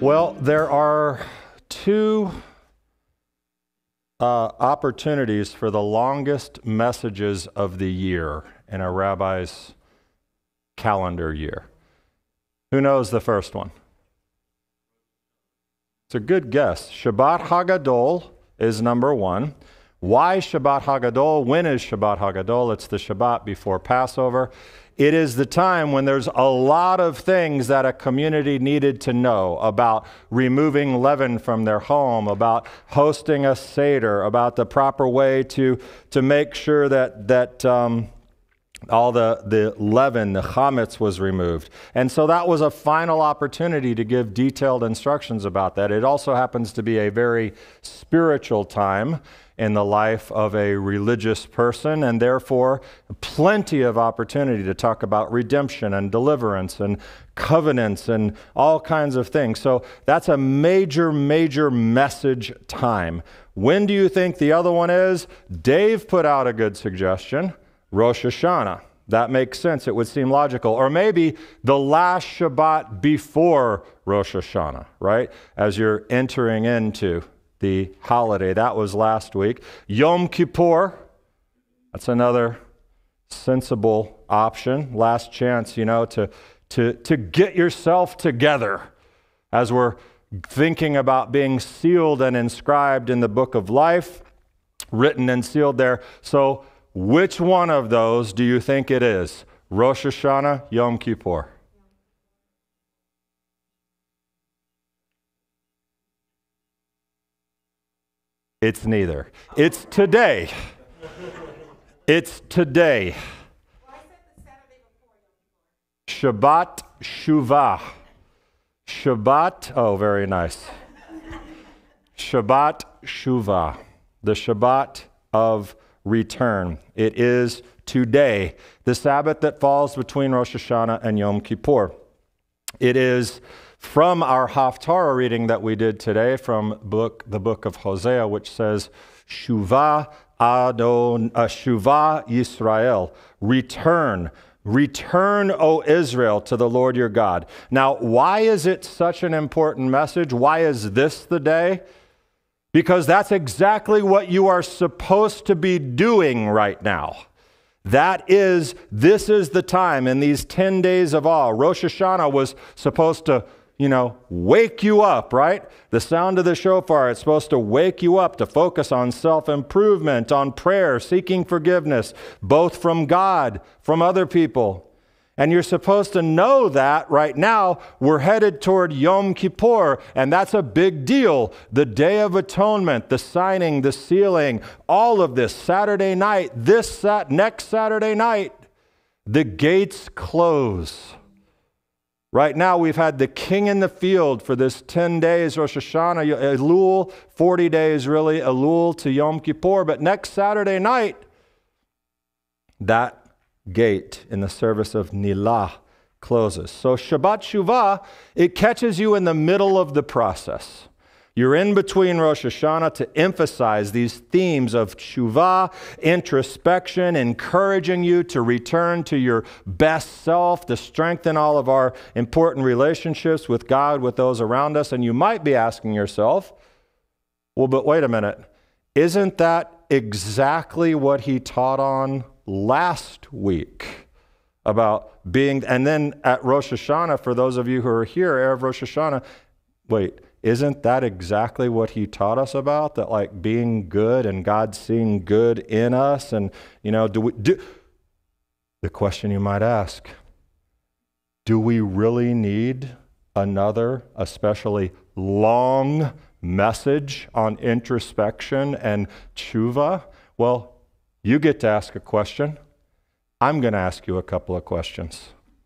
Well, there are two opportunities for the longest messages of the year in a rabbi's calendar year. Who knows the first one? It's a good guess. Shabbat Hagadol is number one. Why Shabbat Hagadol? When is Shabbat Hagadol? It's the Shabbat before Passover. It is the time when there's a lot of things that a community needed to know about removing leaven from their home, about hosting a Seder, about the proper way to make sure that all the leaven, the chametz, was removed. And so that was a final opportunity to give detailed instructions about that. It also happens to be a very spiritual time in the life of a religious person, and therefore plenty of opportunity to talk about redemption and deliverance and covenants and all kinds of things. So that's a major, major message time. When do you think the other one is? Dave put out a good suggestion. Rosh Hashanah. That makes sense. It would seem logical. Or maybe the last Shabbat before Rosh Hashanah, right? As you're entering into the holiday. That was last week. Yom Kippur. That's another sensible option. Last chance, to get yourself together as we're thinking about being sealed and inscribed in the book of life, written and sealed there. So which one of those do you think it is? Rosh Hashanah, Yom Kippur? It's neither. It's today. It's today. Shabbat Shuvah. Shabbat, oh, very nice. Shabbat Shuvah. The Shabbat of return. It is today, the Sabbath that falls between Rosh Hashanah and Yom Kippur. It is from our Haftarah reading that we did today from the book of Hosea, which says, Shuvah Yisrael, return, O Israel, to the Lord your God. Now, why is it such an important message? Why is this the day? Because that's exactly what you are supposed to be doing right now. This is the time in these 10 days of awe. Rosh Hashanah was supposed to, wake you up, right? The sound of the shofar, it's supposed to wake you up to focus on self-improvement, on prayer, seeking forgiveness, both from God, from other people. And you're supposed to know that right now we're headed toward Yom Kippur, and that's a big deal. The Day of Atonement, the signing, the sealing, all of this Saturday night, next Saturday night, the gates close. Right now we've had the king in the field for this 10 days, Rosh Hashanah, Elul, 40 days really, Elul to Yom Kippur, but next Saturday night, that gate in the service of Nilah closes. So Shabbat Shuvah, it catches you in the middle of the process. You're in between Rosh Hashanah to emphasize these themes of Shuvah, introspection, encouraging you to return to your best self, to strengthen all of our important relationships with God, with those around us. And you might be asking yourself, well, but wait a minute, isn't that exactly what he taught on last week about being, and then at Rosh Hashanah, for those of you who are here, Erev Rosh Hashanah, wait, isn't that exactly what he taught us about? That like being good and God seeing good in us? And, the question you might ask, do we really need another, especially long message on introspection and tshuva? Well, you get to ask a question. I'm going to ask you a couple of questions.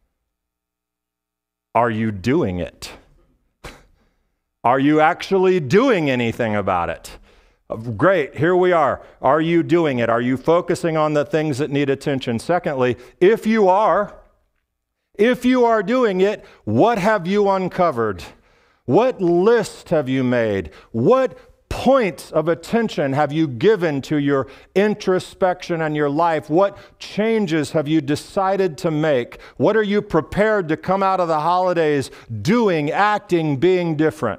Are you doing it? Are you actually doing anything about it? Great, here we are. Are you doing it? Are you focusing on the things that need attention? Secondly, if you are doing it, what have you uncovered? What list have you made? What points of attention have you given to your introspection and your life? What changes have you decided to make? What are you prepared to come out of the holidays doing, acting, being different?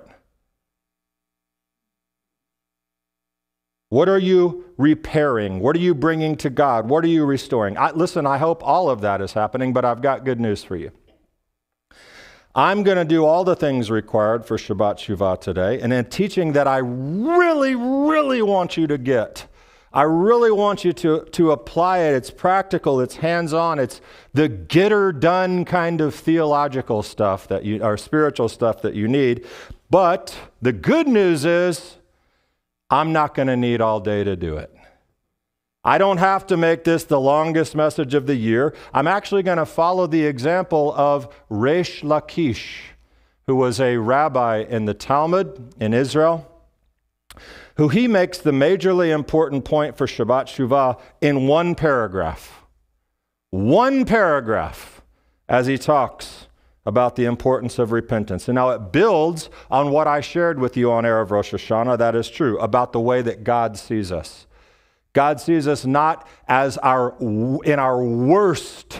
What are you repairing? What are you bringing to God? What are you restoring? Listen, I hope all of that is happening, but I've got good news for you. I'm going to do all the things required for Shabbat Shuvah today, and a teaching that I really, really want you to get. I really want you to apply it. It's practical, it's hands-on, it's the get-her-done kind of theological stuff or spiritual stuff that you need. But the good news is, I'm not going to need all day to do it. I don't have to make this the longest message of the year. I'm actually going to follow the example of Reish Lakish, who was a rabbi in the Talmud in Israel, who he makes the majorly important point for Shabbat Shuvah in one paragraph. One paragraph as he talks about the importance of repentance. And now it builds on what I shared with you on Erev Rosh Hashanah. That is true, about the way that God sees us. God sees us not as our worst,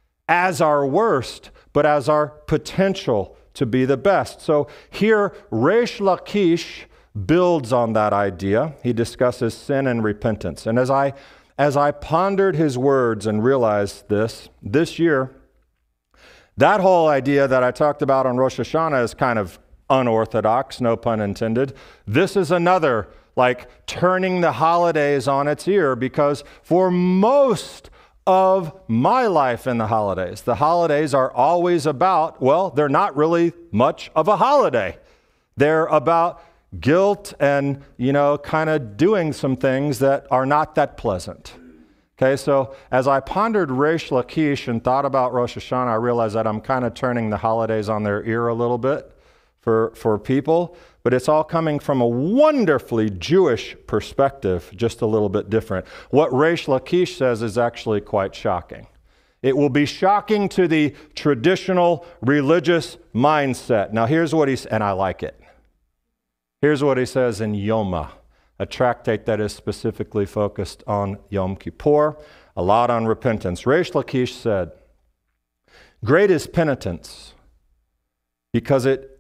but as our potential to be the best. So here, Reish Lakish builds on that idea. He discusses sin and repentance. And as I pondered his words and realized this year, that whole idea that I talked about on Rosh Hashanah is kind of unorthodox, no pun intended. This is another, like turning the holidays on its ear, because for most of my life in the holidays are always about, well, they're not really much of a holiday. They're about guilt and, kind of doing some things that are not that pleasant. Okay, so as I pondered Reish Lakish and thought about Rosh Hashanah, I realized that I'm kind of turning the holidays on their ear a little bit for people, but it's all coming from a wonderfully Jewish perspective, just a little bit different. What Reish Lakish says is actually quite shocking. It will be shocking to the traditional religious mindset. Now here's what and I like it. Here's what he says in Yoma, a tractate that is specifically focused on Yom Kippur, a lot on repentance. Reish Lakish said, great is penitence because it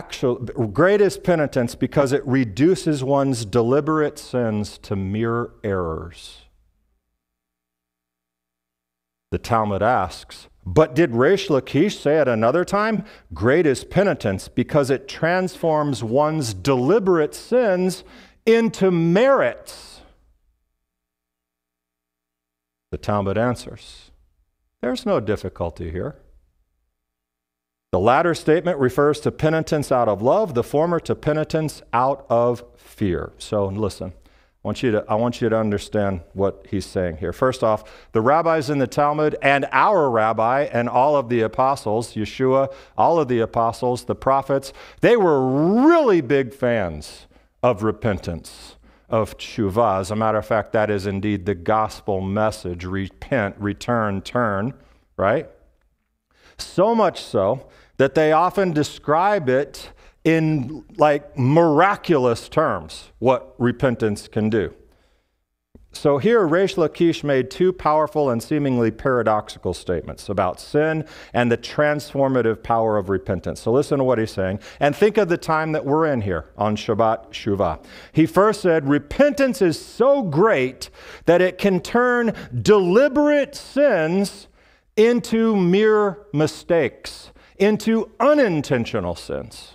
reduces one's deliberate sins to mere errors. The Talmud asks, but did Reish Lakish say at another time, great is penitence because it transforms one's deliberate sins into merits? The Talmud answers, there's no difficulty here. The latter statement refers to penitence out of love, the former to penitence out of fear. So listen, I want you to understand what he's saying here. First off, the rabbis in the Talmud and our rabbi and all of the apostles, Yeshua, all of the apostles, the prophets, they were really big fans of repentance, of tshuva. As a matter of fact, that is indeed the gospel message: repent, return, turn, right? So much so that they often describe it in like miraculous terms, what repentance can do. So here, Reish Lakish made two powerful and seemingly paradoxical statements about sin and the transformative power of repentance. So listen to what he's saying, and think of the time that we're in here on Shabbat Shuvah. He first said, repentance is so great that it can turn deliberate sins into mere mistakes, into unintentional sins.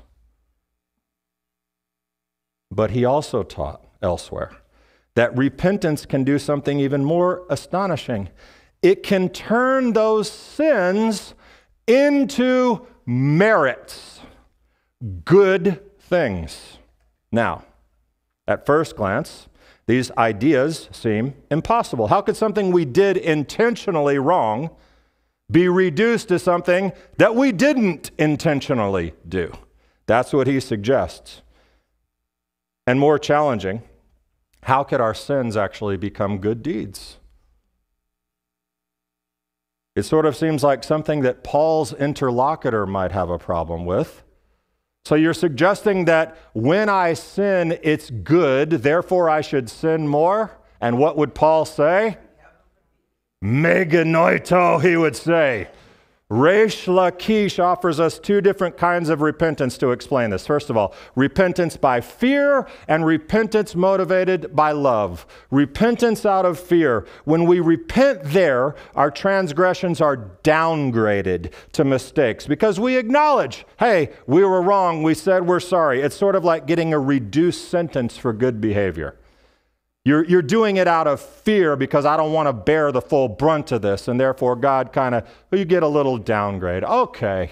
But he also taught elsewhere that repentance can do something even more astonishing. It can turn those sins into merits, good things. Now, at first glance, these ideas seem impossible. How could something we did intentionally wrong be reduced to something that we didn't intentionally do? That's what he suggests. And more challenging, how could our sins actually become good deeds? It sort of seems like something that Paul's interlocutor might have a problem with. So you're suggesting that when I sin, it's good, therefore I should sin more? And what would Paul say? Meganoito, he would say. Reish Lakish offers us two different kinds of repentance to explain this. First of all, repentance by fear and repentance motivated by love. Repentance out of fear. When we repent there, our transgressions are downgraded to mistakes because we acknowledge, hey, we were wrong, we said we're sorry. It's sort of like getting a reduced sentence for good behavior. You're doing it out of fear because I don't want to bear the full brunt of this, and therefore God you get a little downgrade. Okay.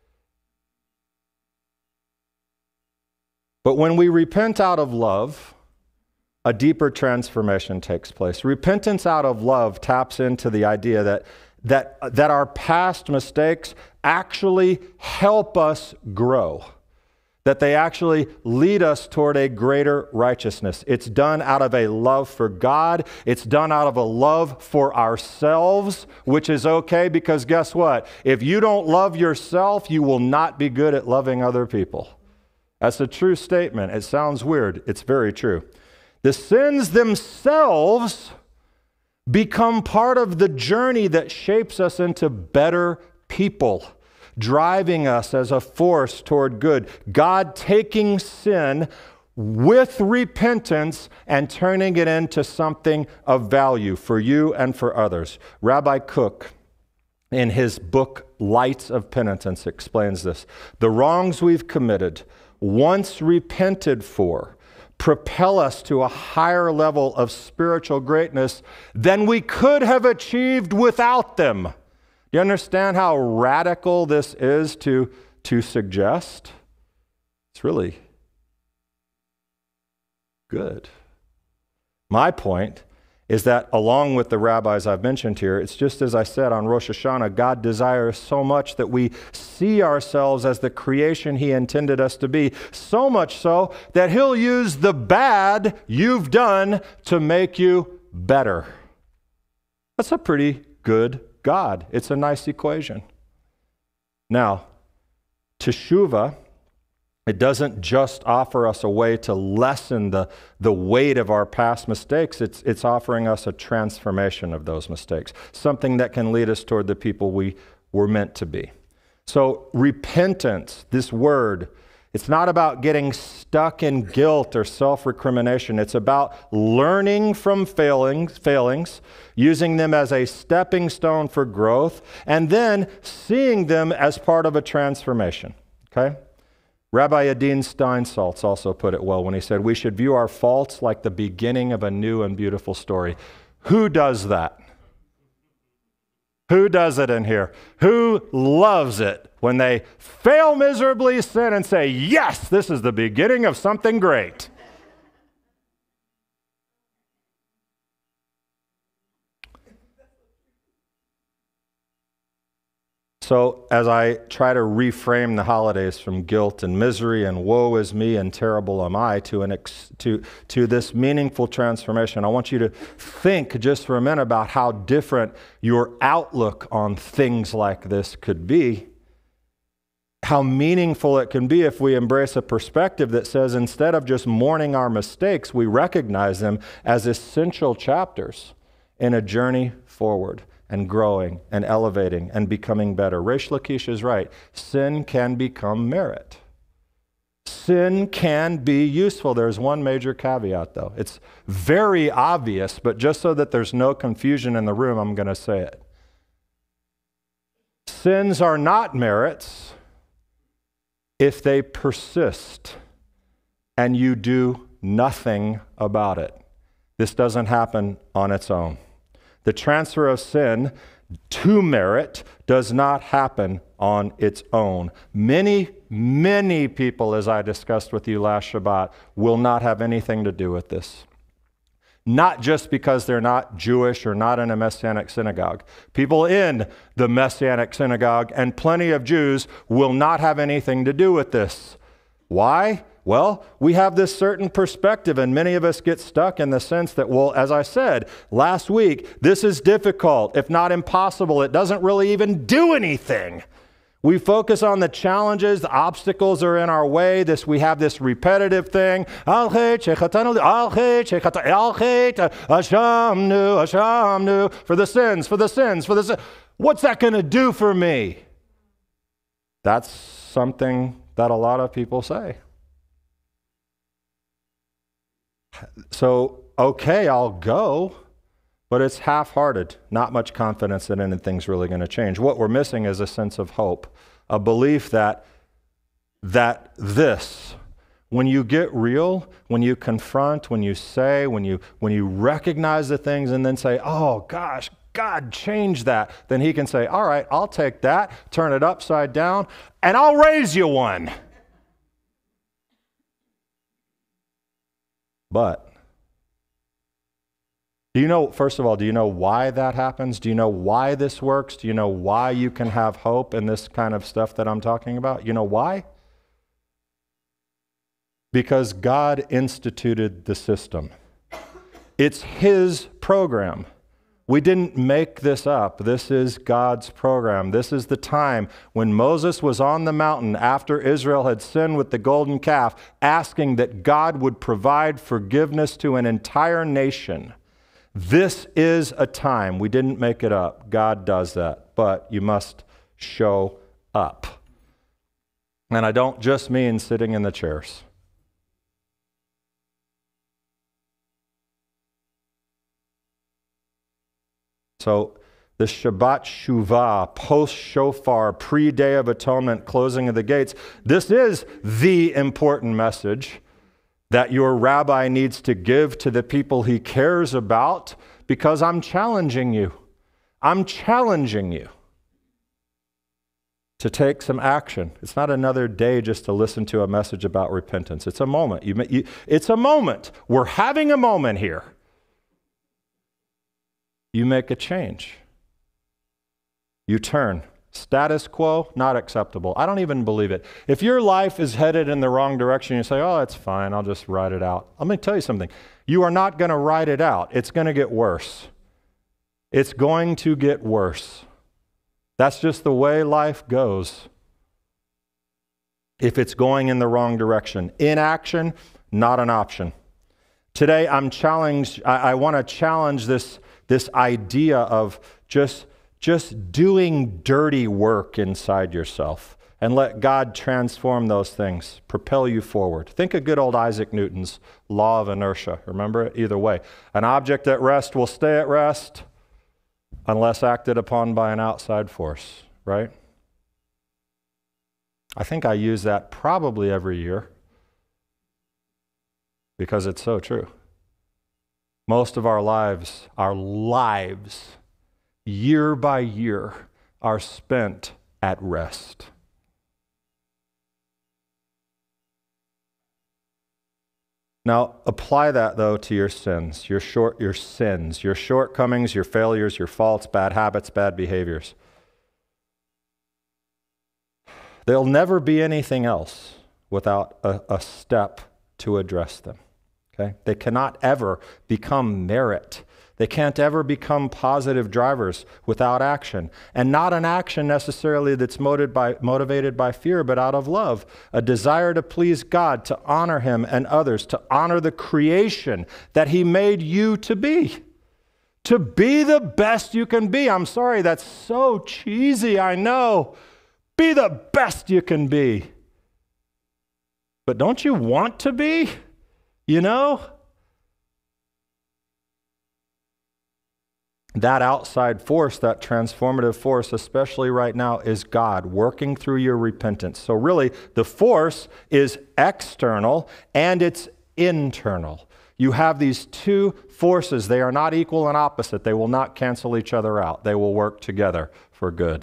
But when we repent out of love, a deeper transformation takes place. Repentance out of love taps into the idea that our past mistakes actually help us grow. That they actually lead us toward a greater righteousness. It's done out of a love for God. It's done out of a love for ourselves, which is okay because guess what? If you don't love yourself, you will not be good at loving other people. That's a true statement. It sounds weird. It's very true. The sins themselves become part of the journey that shapes us into better people, driving us as a force toward good. God taking sin with repentance and turning it into something of value for you and for others. Rabbi Kook, in his book, Lights of Penitence, explains this. The wrongs we've committed, once repented for, propel us to a higher level of spiritual greatness than we could have achieved without them. You understand how radical this is to suggest? It's really good. My point is that along with the rabbis I've mentioned here, it's just as I said on Rosh Hashanah, God desires so much that we see ourselves as the creation He intended us to be, so much so that He'll use the bad you've done to make you better. That's a pretty good God. It's a nice equation. Now, teshuvah, it doesn't just offer us a way to lessen the weight of our past mistakes. It's offering us a transformation of those mistakes, something that can lead us toward the people we were meant to be. So repentance, this word, it's not about getting stuck in guilt or self-recrimination. It's about learning from failings, using them as a stepping stone for growth, and then seeing them as part of a transformation. Okay? Rabbi Adin Steinsaltz also put it well when he said, we should view our faults like the beginning of a new and beautiful story. Who does that? Who does it in here? Who loves it when they fail miserably, sin, and say, yes, this is the beginning of something great? So as I try to reframe the holidays from guilt and misery and woe is me and terrible am I to this meaningful transformation, I want you to think just for a minute about how different your outlook on things like this could be. How meaningful it can be if we embrace a perspective that says instead of just mourning our mistakes, we recognize them as essential chapters in a journey forward and growing and elevating and becoming better. Reish Lakish is right. Sin can become merit. Sin can be useful. There's one major caveat, though. It's very obvious, but just so that there's no confusion in the room, I'm going to say it. Sins are not merits if they persist and you do nothing about it. This doesn't happen on its own. The transfer of sin to merit does not happen on its own. Many, many people, as I discussed with you last Shabbat, will not have anything to do with this. Not just because they're not Jewish or not in a Messianic synagogue. People in the Messianic synagogue and plenty of Jews will not have anything to do with this. Why? Well, we have this certain perspective, and many of us get stuck in the sense that, well, as I said last week, this is difficult, if not impossible. It doesn't really even do anything. We focus on the challenges, the obstacles are in our way. We have this repetitive thing. For the sins. What's that going to do for me? That's something that a lot of people say. So, okay, I'll go, but it's half-hearted. Not much confidence that anything's really going to change. What we're missing is a sense of hope, a belief that this, when you get real, when you confront, when you say, when you recognize the things and then say, oh gosh, God, change that, then he can say, all right, I'll take that, turn it upside down, and I'll raise you one. But, first of all, do you know why that happens? Do you know why this works? Do you know why you can have hope in this kind of stuff that I'm talking about? You know why? Because God instituted the system. It's his program. We didn't make this up. This is God's program. This is the time when Moses was on the mountain after Israel had sinned with the golden calf, asking that God would provide forgiveness to an entire nation. This is a time. We didn't make it up. God does that. But you must show up. And I don't just mean sitting in the chairs. So the Shabbat Shuvah, post-shofar, pre-Day of Atonement, closing of the gates, this is the important message that your rabbi needs to give to the people he cares about, because I'm challenging you. I'm challenging you to take some action. It's not another day just to listen to a message about repentance. It's a moment. It's a moment. We're having a moment here. You make a change. You turn. Status quo, not acceptable. I don't even believe it. If your life is headed in the wrong direction, you say, oh, it's fine, I'll just ride it out. Let me tell you something. You are not going to ride it out. It's going to get worse. It's going to get worse. That's just the way life goes. If it's going in the wrong direction. Inaction, not an option. Today, I want to challenge this idea of just doing dirty work inside yourself and let God transform those things, propel you forward. Think of good old Isaac Newton's law of inertia. Remember it? Either way. An object at rest will stay at rest unless acted upon by an outside force, right? I think I use that probably every year because it's so true. Most of our lives, year by year, are spent at rest. Now, apply that, though, to your sins, your shortcomings, your failures, your faults, bad habits, bad behaviors. There'll never be anything else without a step to address them. Okay? They cannot ever become merit. They can't ever become positive drivers without action. And not an action necessarily that's motivated by fear, but out of love. A desire to please God, to honor him and others, to honor the creation that he made you to be. To be the best you can be. I'm sorry, that's so cheesy, I know. Be the best you can be. But don't you want to be? You know? That outside force, that transformative force, especially right now, is God working through your repentance. So really, the force is external and it's internal. You have these two forces. They are not equal and opposite. They will not cancel each other out. They will work together for good.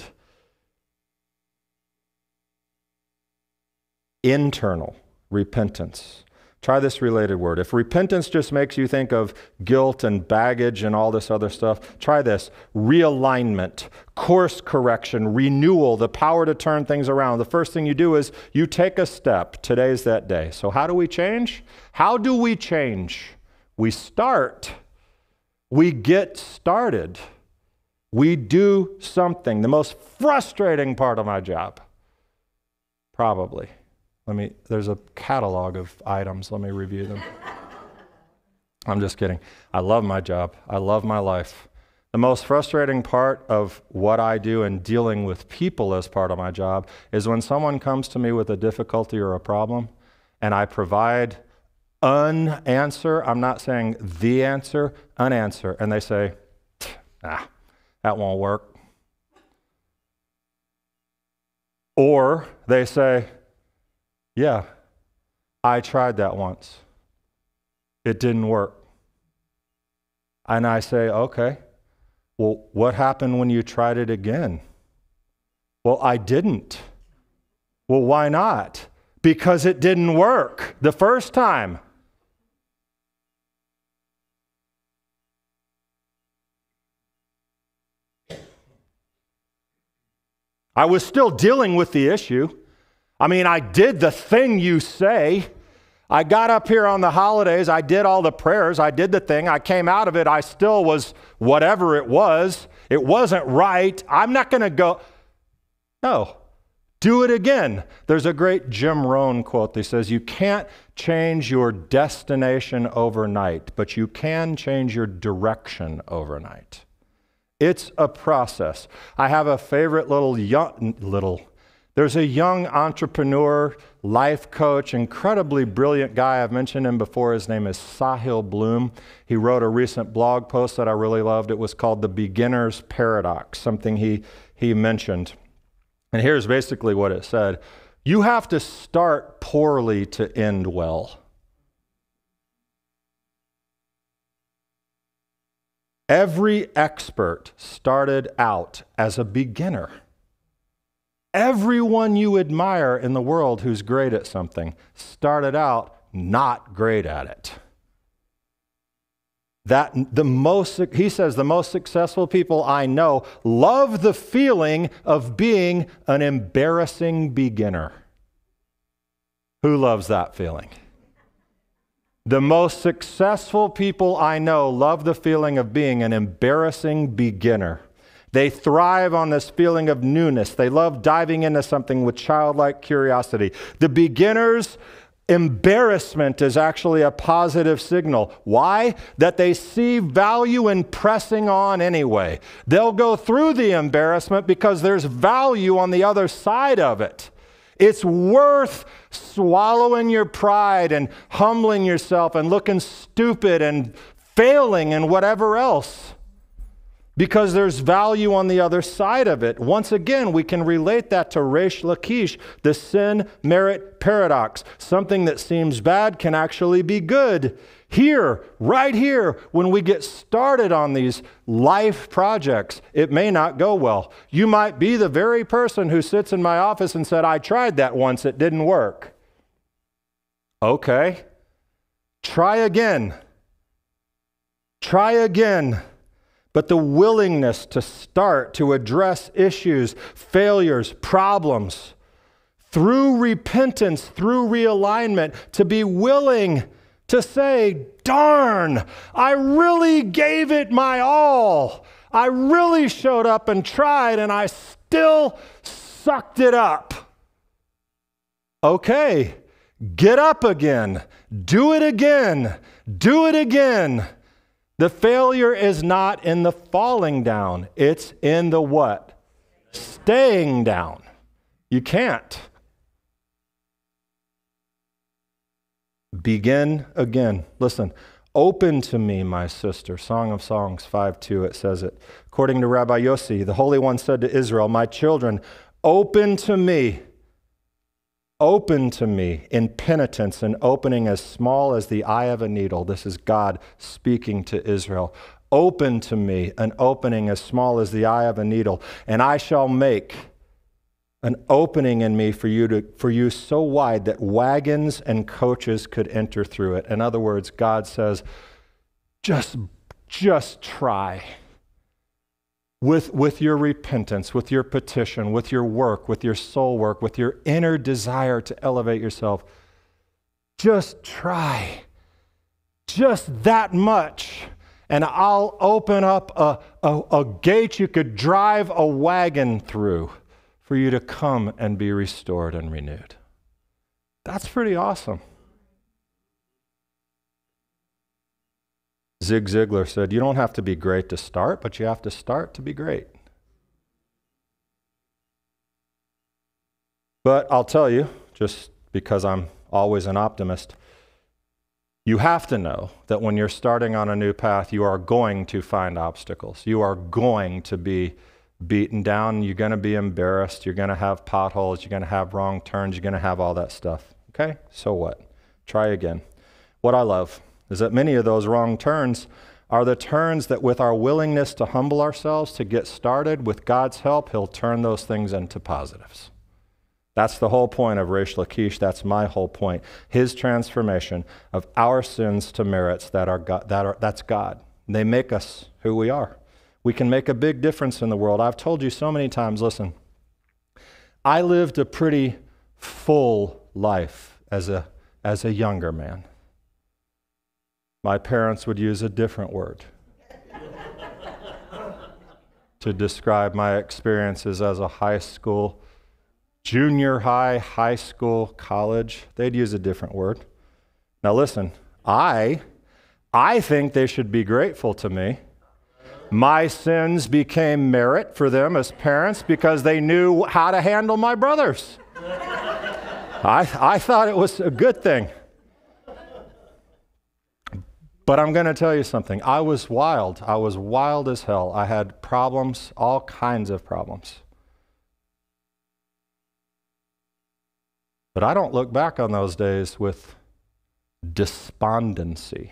Internal repentance. Try this related word. If repentance just makes you think of guilt and baggage and all this other stuff, try this. Realignment, course correction, renewal, the power to turn things around. The first thing you do is you take a step. Today's that day. So how do we change? How do we change? We start. We get started. We do something. The most frustrating part of my job Probably. There's a catalog of items. Let me review them. I'm just kidding. I love my job. I love my life. The most frustrating part of what I do and dealing with people as part of my job is when someone comes to me with a difficulty or a problem and I provide an answer. I'm not saying the answer, an answer. And they say, that won't work. Or they say, yeah, I tried that once. It didn't work. And I say, okay. Well, what happened when you tried it again? Well, I didn't. Well, why not? Because it didn't work the first time. I was still dealing with the issue. I did the thing you say. I got up here on the holidays, I did all the prayers, I did the thing, I came out of it, I still was whatever it was. It wasn't right. I'm not going to go, no, do it again. There's a great Jim Rohn quote that says, you can't change your destination overnight, but you can change your direction overnight. It's a process. I have a favorite there's a young entrepreneur, life coach, incredibly brilliant guy. I've mentioned him before. His name is Sahil Bloom. He wrote a recent blog post that I really loved. It was called The Beginner's Paradox, something he mentioned. And here's basically what it said. You have to start poorly to end well. Every expert started out as a beginner. Everyone you admire in the world who's great at something started out not great at it. He says the most successful people I know love the feeling of being an embarrassing beginner. Who loves that feeling? The most successful people I know love the feeling of being an embarrassing beginner. They thrive on this feeling of newness. They love diving into something with childlike curiosity. The beginner's embarrassment is actually a positive signal. Why? That they see value in pressing on anyway. They'll go through the embarrassment because there's value on the other side of it. It's worth swallowing your pride and humbling yourself and looking stupid and failing and whatever else, because there's value on the other side of it. Once again, we can relate that to Reish Lakish, the sin-merit paradox. Something that seems bad can actually be good. Here, right here, when we get started on these life projects, it may not go well. You might be the very person who sits in my office and said, I tried that once, it didn't work. Okay, try again. Try again. But the willingness to start to address issues, failures, problems, through repentance, through realignment, to be willing to say, darn, I really gave it my all. I really showed up and tried, and I still sucked it up. Okay, get up again. Do it again. Do it again. The failure is not in the falling down. It's in the what? Staying down. You can't. Begin again. Listen, open to me, my sister. Song of Songs 5:2, it says it. According to Rabbi Yossi, the Holy One said to Israel, my children, open to me. Open to me in penitence, an opening as small as the eye of a needle. This is God speaking to Israel. Open to me an opening as small as the eye of a needle, and I shall make an opening in me for you so wide that wagons and coaches could enter through it. In other words, God says, just try. With your repentance, with your petition, with your work, with your soul work, with your inner desire to elevate yourself. Just try. Just that much. And I'll open up a gate you could drive a wagon through for for you to come and be restored and renewed. That's pretty awesome. Zig Ziglar said, you don't have to be great to start, but you have to start to be great. But I'll tell you, just because I'm always an optimist, you have to know that when you're starting on a new path, you are going to find obstacles. You are going to be beaten down. You're going to be embarrassed. You're going to have potholes. You're going to have wrong turns. You're going to have all that stuff. Okay? So what? Try again. What I love is that many of those wrong turns are the turns that with our willingness to humble ourselves, to get started, with God's help, He'll turn those things into positives. That's the whole point of Reish Lakish. That's my whole point. His transformation of our sins to merits that's God. They make us who we are. We can make a big difference in the world. I've told you so many times, listen, I lived a pretty full life as a younger man. My parents would use a different word to describe my experiences as a high school, junior high, high school, college. They'd use a different word. Now listen, I think they should be grateful to me. My sins became merit for them as parents because they knew how to handle my brothers. I thought it was a good thing. But I'm going to tell you something. I was wild. I was wild as hell. I had problems, all kinds of problems. But I don't look back on those days with despondency.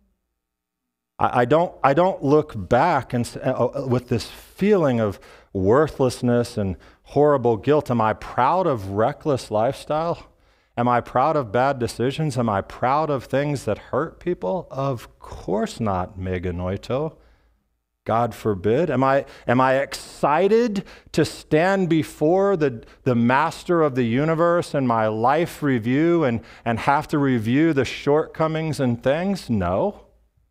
I don't look back and with this feeling of worthlessness and horrible guilt. Am I proud of reckless lifestyle? Am I proud of bad decisions? Am I proud of things that hurt people? Of course not, meganoito. God forbid. Am I excited to stand before the master of the universe in my life review and have to review the shortcomings and things? No.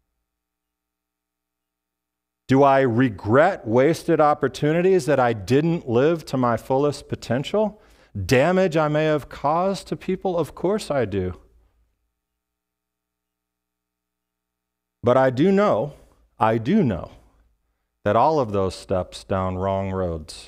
Do I regret wasted opportunities that I didn't live to my fullest potential? Damage I may have caused to people? Of course I do. But I do know that all of those steps down wrong roads,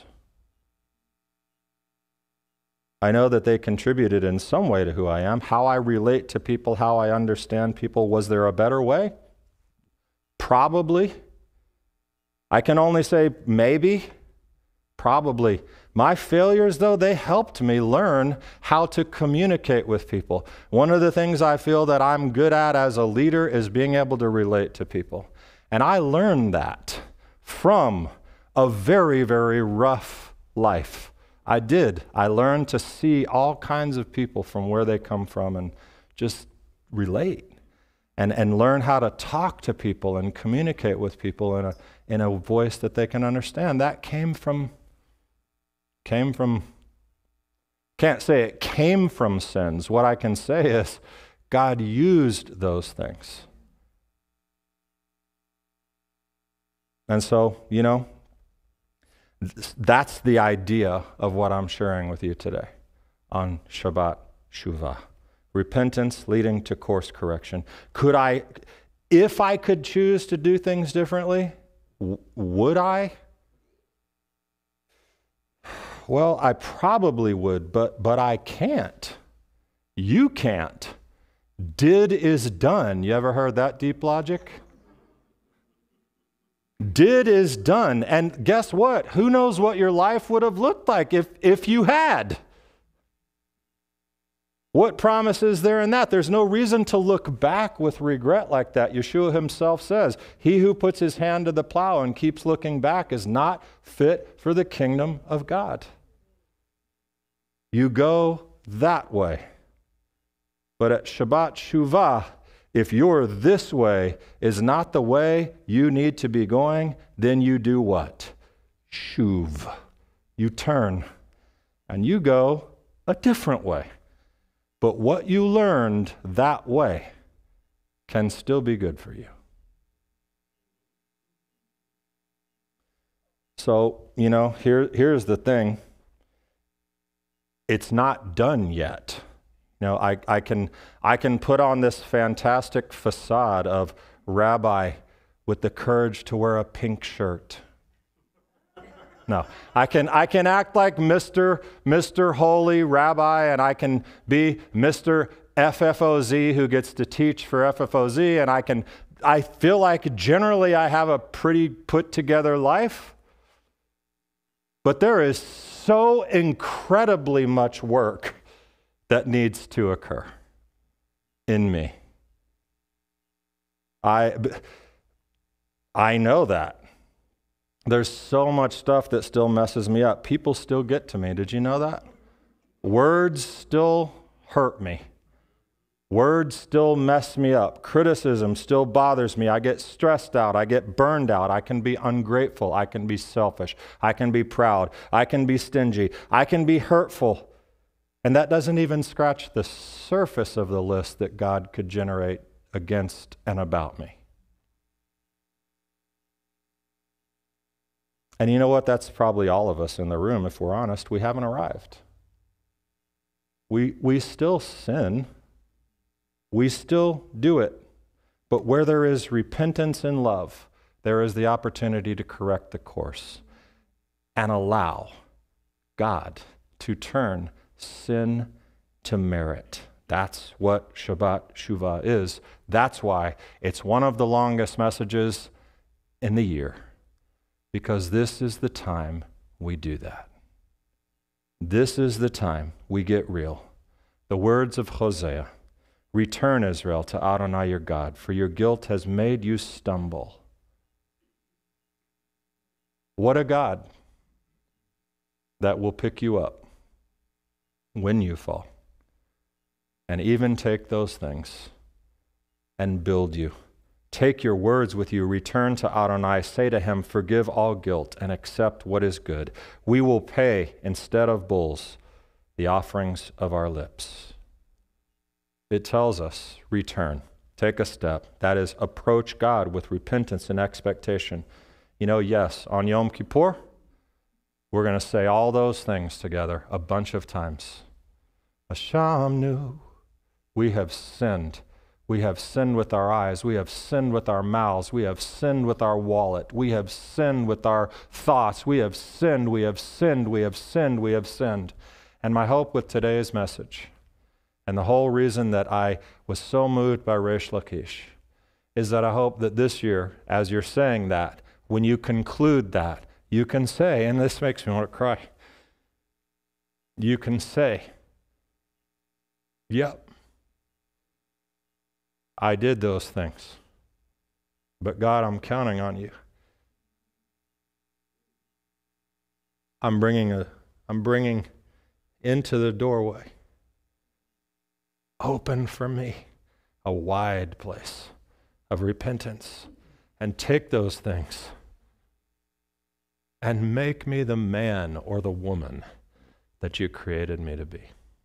I know that they contributed in some way to who I am, how I relate to people, how I understand people. Was there a better way? Probably. I can only say maybe, probably. My failures, though, they helped me learn how to communicate with people. One of the things I feel that I'm good at as a leader is being able to relate to people. And I learned that from a very, very rough life. I did. I learned to see all kinds of people from where they come from and just relate and learn how to talk to people and communicate with people in a voice that they can understand. That came from, can't say it came from sins. What I can say is God used those things. And so, that's the idea of what I'm sharing with you today on Shabbat Shuvah. Repentance leading to course correction. If I could choose to do things differently, would I? Well, I probably would, but I can't. You can't. Did is done. You ever heard that deep logic? Did is done. And guess what? Who knows what your life would have looked like if you had? What promise is there in that? There's no reason to look back with regret like that. Yeshua himself says, he who puts his hand to the plow and keeps looking back is not fit for the kingdom of God. You go that way. But at Shabbat Shuvah, if your this way is not the way you need to be going, then you do what? Shuv. You turn and you go a different way. But what you learned that way can still be good for you. So, here's the thing. it's not done yet. You know, I can put on this fantastic facade of rabbi with the courage to wear a pink shirt. No, I can act like Mr. Holy Rabbi, and I can be Mr. FFOZ who gets to teach for FFOZ, and I feel like generally I have a pretty put together life. But there is so incredibly much work that needs to occur in me. I know that. There's so much stuff that still messes me up. People still get to me. Did you know that? Words still hurt me. Words still mess me up. Criticism still bothers me. I get stressed out. I get burned out. I can be ungrateful. I can be selfish. I can be proud. I can be stingy. I can be hurtful. And that doesn't even scratch the surface of the list that God could generate against and about me. And you know what? That's probably all of us in the room. If we're honest, we haven't arrived. We still sin. We still do it. But where there is repentance and love, there is the opportunity to correct the course and allow God to turn sin to merit. That's what Shabbat Shuvah is. That's why it's one of the longest messages in the year. Because this is the time we do that. This is the time we get real. The words of Hosea, return, Israel, to Adonai your God, for your guilt has made you stumble. What a God that will pick you up when you fall, and even take those things and build you. Take your words with you, return to Adonai, say to him, forgive all guilt and accept what is good. We will pay, instead of bulls, the offerings of our lips. It tells us, return, take a step. That is, approach God with repentance and expectation. You know, yes, on Yom Kippur, we're going to say all those things together a bunch of times. Ashamnu, we have sinned. We have sinned with our eyes. We have sinned with our mouths. We have sinned with our wallet. We have sinned with our thoughts. We have sinned. We have sinned. We have sinned. We have sinned. And my hope with today's message, and the whole reason that I was so moved by Reish Lakish, is that I hope that this year, as you're saying that, when you conclude that, you can say, and this makes me want to cry, you can say, yep, I did those things. But God, I'm counting on you. I'm bringing into the doorway, open for me, a wide place of repentance, and take those things and make me the man or the woman that you created me to be.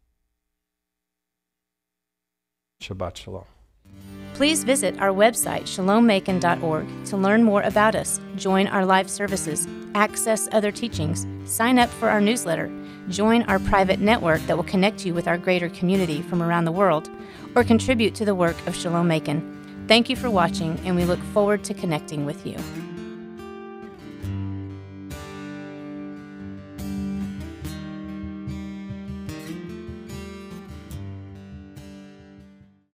Shabbat Shalom. Please visit our website, shalommacon.org, to learn more about us, join our live services, access other teachings, sign up for our newsletter, join our private network that will connect you with our greater community from around the world, or contribute to the work of Shalom Macon. Thank you for watching, and we look forward to connecting with you.